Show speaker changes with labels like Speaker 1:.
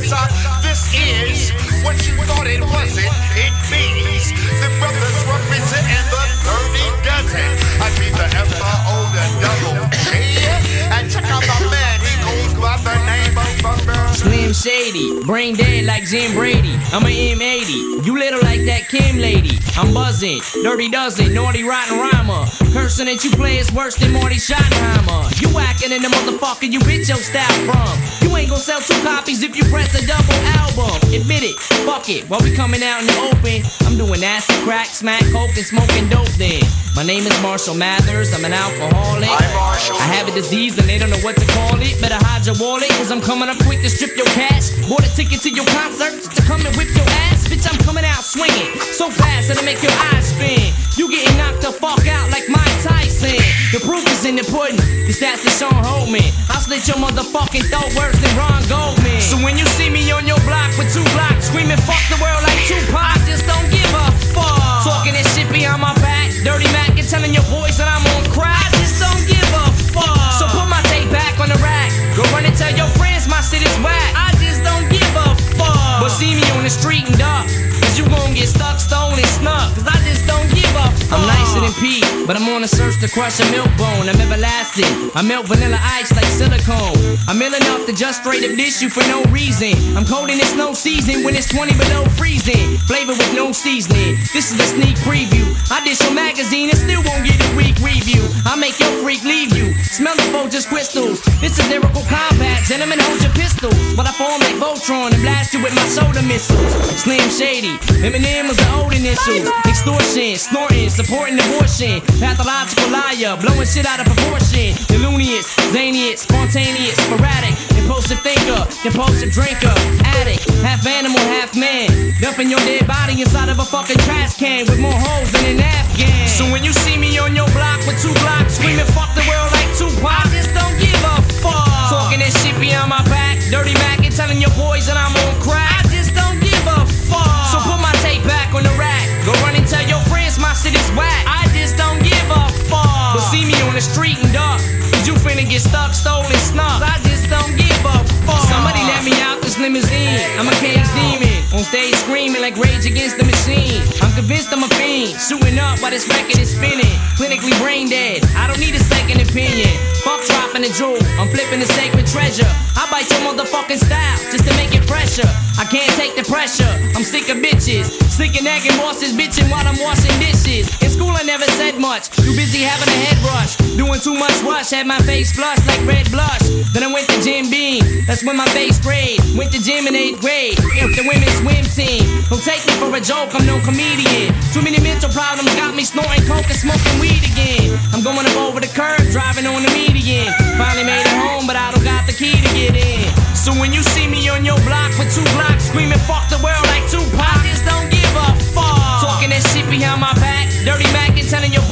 Speaker 1: This is what you thought it wasn't. It means the brothers representing the dirty dozen. I be the F-O, the double G. And check out my man, he goes by the name of
Speaker 2: Slim Shady, brain dead like Jim Brady. I'm a M80, you little like that Kim lady. I'm buzzing, dirty dozen, naughty rotten rhymer. Person that you play is worse than Marty Schottenheimer. You whacking in the motherfucker you bitch your style from. You ain't gon' sell 2 copies if you press a double album. Admit it, fuck it, while we coming out in the open. I'm doing acid, crack, smack, coke, and smoking dope then. My name is Marshall Mathers, I'm an alcoholic. I have a disease and they don't know what to call it. Better hide your wallet, cause I'm coming up quick to strip your cash. Bought a ticket to your concert just to come and whip your ass. Bitch, I'm coming out swinging so fast that'll make your eyes spin. You getting knocked the fuck out like Mike Tyson. The proof is in the pudding, the stats to Sean Holtman. I'll slit your motherfucking throat worse than Ron Goldman. So when you see me on your block with 2 blocks screaming fuck the world like Tupac, I just don't give a fuck. Talking this shit behind my back, dirty Mac and telling your boys that I'm on crack, I just don't give a fuck. So put my tape back on the rack, go run and tell your friends my shit is whack, I just don't give a fuck. But see me on the street and duck, cause you gon' get stuck, stolen, snuck, cause I just don't give a fuck. I'm nicer than Pete, but I'm on a search to crush a milk bone. I'm everlasting, I melt vanilla ice like silicone. I'm ill enough to just straight up dish you for no reason. I'm cold in the snow season when it's 20 below freezing. Flavor with no seasoning, this is a sneak preview. I dish your magazine and still won't get a weak review. I make your freak leave you, smell the Folgers crystals. It's a lyrical combat, gentlemen hold your pistols. But I form like Voltron and blast you with my soda missiles. Slim Shady, Eminem was the old initials. Extortion, snorting, supporting abortion. Pathological liar, blowing shit out of proportion. Delunious, zanious, spontaneous, sporadic. Impulsive thinker, impulsive drinker. Addict, half animal, half man. Dumping your dead body inside of a fucking trash can with more holes than an Afghan. So when you see me on your block with 2 blocks screaming fuck the world like Tupac, I just don't give a fuck. Talking that shit behind my back, dirty Mac and telling your boys that I'm on crack, I just don't give a fuck. So put my tape back on the rack, go run and tell your friends my shit is whack, I just don't give a fuck. But see me on the street and duck, cause you finna get stuck, stolen, snuck, I just don't give a fuck. Somebody let me out this limousine, I'm a cage demon, on stage screaming like Rage Against the Machine. I'm convinced I'm a fiend, shooting up while this record is spinning. Clinically brain dead, I don't need a second opinion. Fuck dropping a jewel, I'm flipping the sacred treasure. I bite your motherfucking style just to make it fresher. I can't take the pressure, I'm sick of bitches, sick of nagging bosses, bitching while I'm washing dishes. In school I never said much, too busy having a head rush, doing too much rush, had my face flushed like red blush. Then I went to Jim Beam, that's when my face sprayed. Went to gym in 8th grade, with the women's swim team. Don't take me for a joke, I'm no comedian. Too many mental problems got me snorting coke and smoking weed again. I'm going up over the curb, driving on the median. Finally made it home, but I don't got the key to get in. So when you see me on your block with 2 blocks screaming fuck the world like Tupac, I just don't give a fuck. Talking that shit behind my back, dirty Mac and telling your